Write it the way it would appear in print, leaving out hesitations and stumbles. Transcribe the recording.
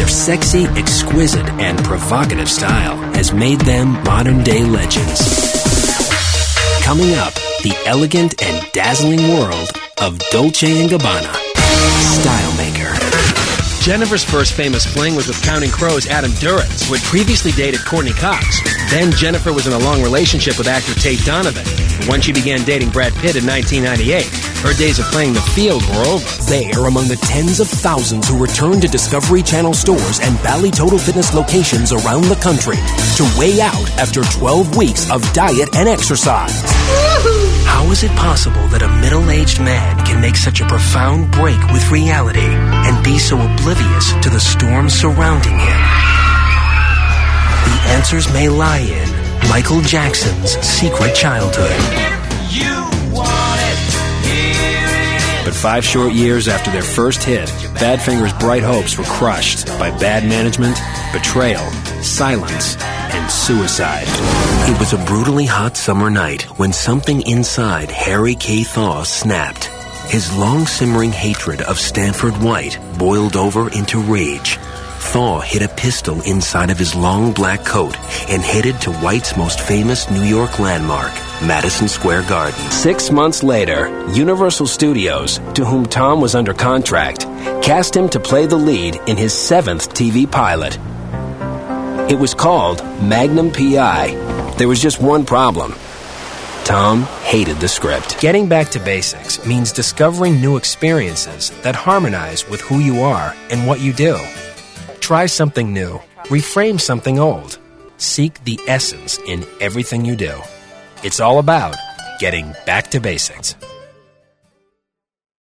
Their sexy, exquisite, and provocative style has made them modern-day legends. Coming up, the elegant and dazzling world of Dolce & Gabbana. Style Maker. Jennifer's first famous fling was with Counting Crows' Adam Duritz, who had previously dated Courtney Cox. Then Jennifer was in a long relationship with actor Tate Donovan. And when she began dating Brad Pitt in 1998, her days of playing the field were over. They are among the tens of thousands who return to Discovery Channel stores and Bally Total Fitness locations around the country to weigh out after 12 weeks of diet and exercise. How is it possible that a middle-aged man can make such a profound break with reality and be so oblivious to the storm surrounding him? The answers may lie in Michael Jackson's secret childhood. But 5 short years after their first hit, Badfinger's bright hopes were crushed by bad management, betrayal, silence, and suicide. It was a brutally hot summer night when something inside Harry K. Thaw snapped. His long-simmering hatred of Stanford White boiled over into rage. Thaw hid a pistol inside of his long black coat and headed to White's most famous New York landmark, Madison Square Garden. 6 months later, Universal Studios, to whom Tom was under contract, cast him to play the lead in his 7th TV pilot. It was called Magnum P.I. There was just one problem. Tom hated the script. Getting back to basics means discovering new experiences that harmonize with who you are and what you do. Try something new. Reframe something old. Seek the essence in everything you do. It's all about getting back to basics.